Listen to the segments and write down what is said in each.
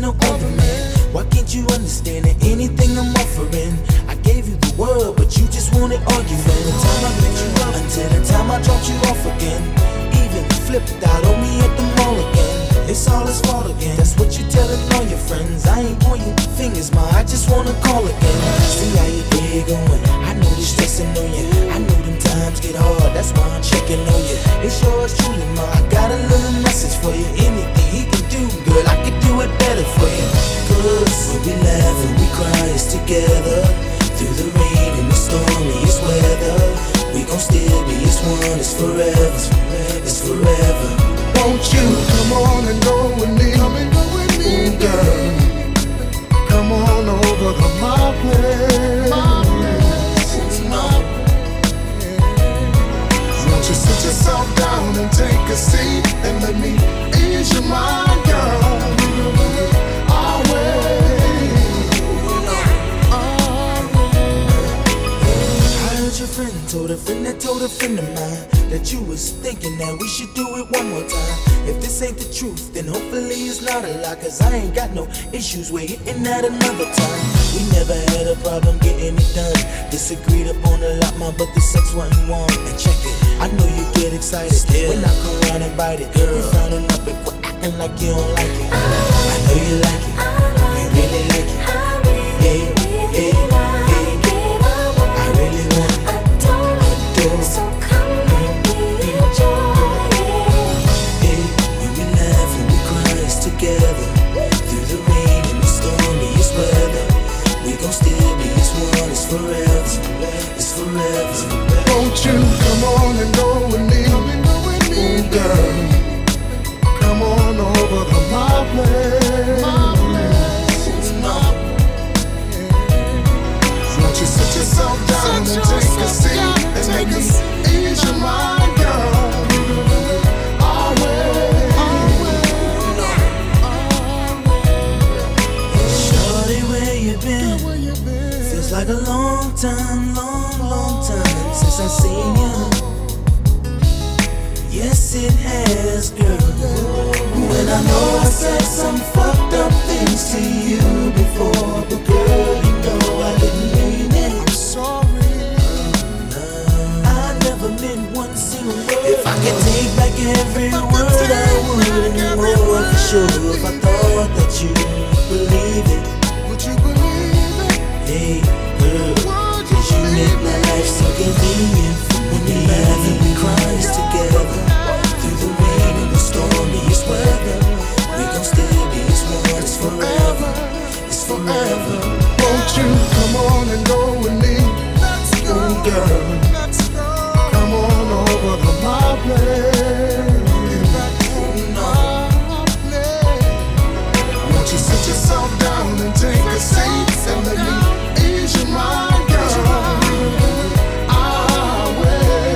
no other man. Why can't you understand that anything I'm offering? I gave you the world, but you just wanted arguing. From the time I picked you up until the time I dropped you off again. Even flipped out on me at the mall again. It's all his fault again. That's what you telling all your friends. I ain't pointing fingers, ma, I just wanna call again. See how your day going. I know the stressing on you. I know them times get hard, that's why I'm checking on you. It's yours truly, ma, I got a little message for you. Anything he can do, girl, I can do it better for you. Cause when we laugh and we cry, it's together. Through the rain and the stormiest weather, we gon' still be as one, it's forever. It's forever. Won't you come on and go with me? Come and go with me, ooh, girl. Come on over to my place. Won't you sit yourself down and take a seat and let me ease your mind, girl? Our way. I heard your friend told a friend that told a friend of mine that you was thinking that we should do it one more time. If this ain't the truth, then hopefully it's not a lie. Cause I ain't got no issues with hitting that another time. We never had a problem getting it done. Disagreed upon a lot, ma, but the sex wasn't warm. And check it, I know you get excited when I come round and bite it. Girl, you frowning up and quit acting like you don't like it. I know you like it, you really like it. Hey, hey, hey, I really want it. Adore. So come let me enjoy it. Hey, when we laugh and we cry, it's together. Through the rain and the stormiest weather, we gon' still be as one. It's forever. It's forever. Won't you come on and go with me? Come and go with me, ooh, girl. Come on over to my place. Won't you sit yourself down and take a seat and let me ease your mind, girl? Our way. Shorty, where you been? Feels like a long time, long time since I seen you. Yes, it has, girl. When I know I said some fucked up things to you before, but girl, you know I didn't mean it. I'm sorry. I never meant one single word. If I could take back every word, I would anymore for sure. If I thought that you believe it, Would you believe it? hey girl, cause you make my life so convenient. When we laugh and we cry it's together. Through the rain and the stormiest weather, we gon' still be as one. It's forever. It's forever. Won't you come on and go with me? Let's go, Ooh, girl. Let's go. Come on over to my place. My place. Won't you sit yourself down and take a seat and let me ease your mind, girl? Our way.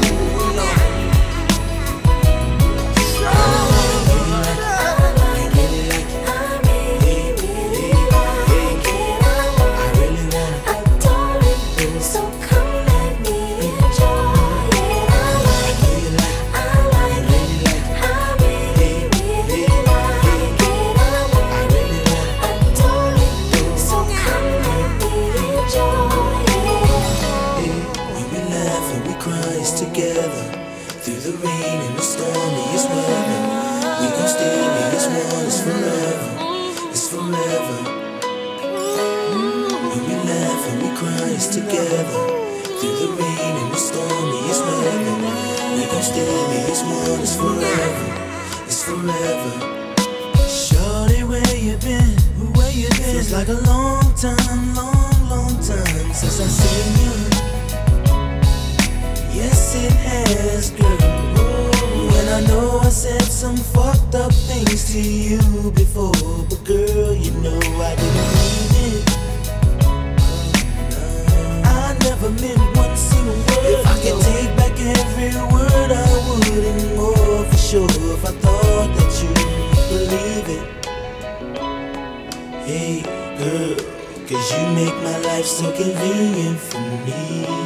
So come let me enjoy it. I like it. I really, really like it. I adore it. So come let me enjoy it. When we laugh and we cry, it's together. Through the rain and the stormiest weather, we gon' still be as one. It's forever. It's forever. When we laugh and we cry, it's together. Through the rain and the stormiest weather, we gon' still be as one. It's forever. It's forever. Shorty, where you been? Where you been? Feels like a long time, long time since I seen you. Yes, it has, girl. When I know I said some fucked up things to you before, but girl, you know I didn't mean it. I never meant one single word. If I could take back every word, I would and more for sure. If I thought that you believe it. Hey, girl, cause you make my life so convenient for me.